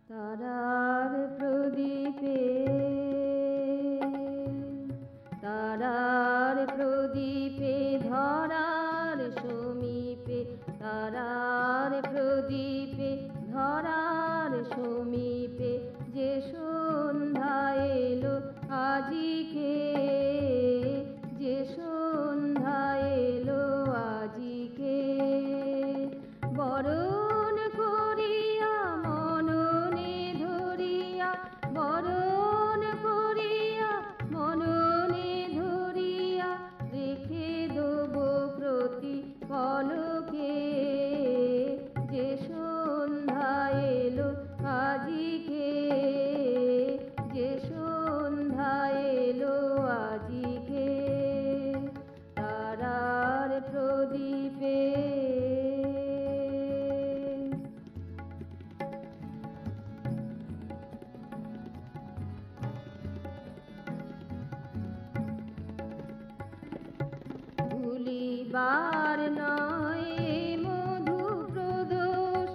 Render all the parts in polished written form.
তারার প্রদীপে, তারার প্রদীপে ধরার সমীপে, তারার প্রদীপে ধরার সমীপে যে সন্ধ্যা এলো আজিকে, যে সন্ধ্যা এলো আজিকে। বরণ করিয়া মননে ধরিয়া, বরণ করিয়া মননে ধরিয়া রেখে দেব প্রতি পলকে, যে সন্ধ্যা এলো আজিকে, যে সন্ধ্যা এলো আজিকে। তারার প্রদীপে, ভুলিবার নয় মধু প্রদোষ,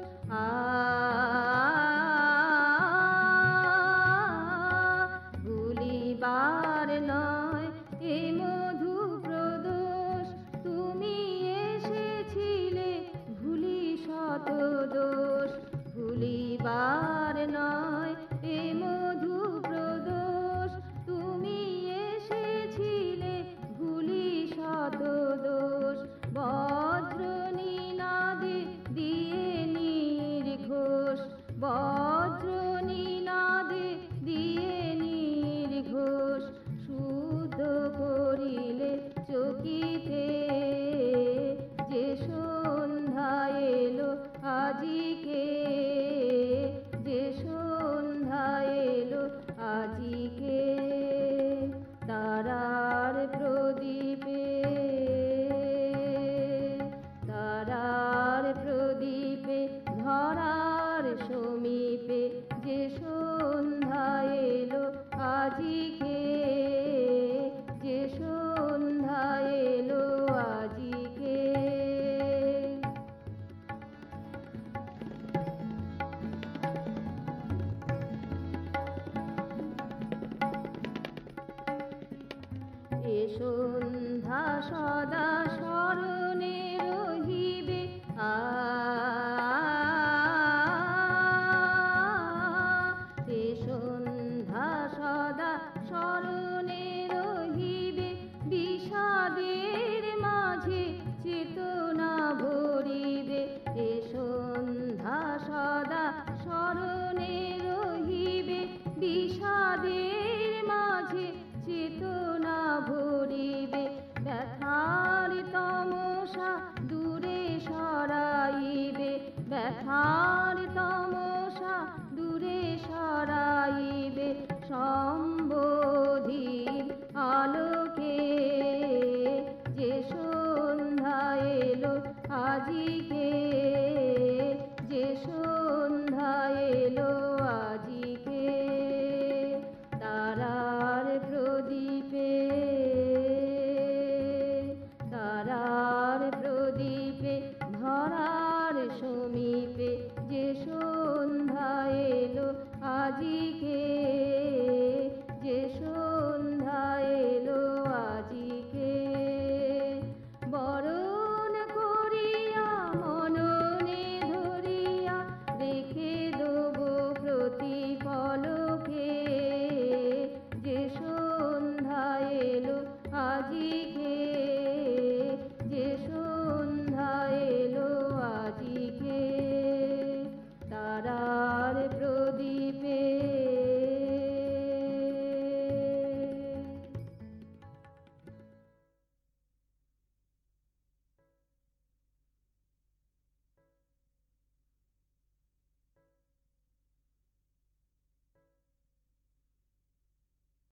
ভুলিবার নয় এ মধু প্রদোষ। তুমি এসেছিলে ভুলি শত দোষ, ভুলিবার নয় এ মধু প্রদোষ। তুমি এসেছিলে ভুলি শত দোষ। বজ্র নিনাদে দিয়ে নির্ঘোষ, বজ্র নিনাদে দিয়ে নির্ঘোষ শুদ্ধ করিলে চকিতে, যে সন্ধ্যা এলো আজিকে, যে সন্ধ্যা এলো আজিকে। তারার প্রদীপে, তারার প্রদীপে ধরার সমীপে যে সন্ধ্যা এলো আজিকে, যে সন্ধ্যা এলো আজিকে। এ সন্ধ্যা সদা স্মরণে রহিবে, এ সন্ধ্যা সদা স্মরণে রহিবে। বিষাদের মাঝে চেতনা ভরিবে, এ সন্ধ্যা সদা স্মরণে রহিবে। বিষাদের মাঝে চেতনা ভরিবে, ব্যথার তমসা দূরে সরাইবে, ব্যথা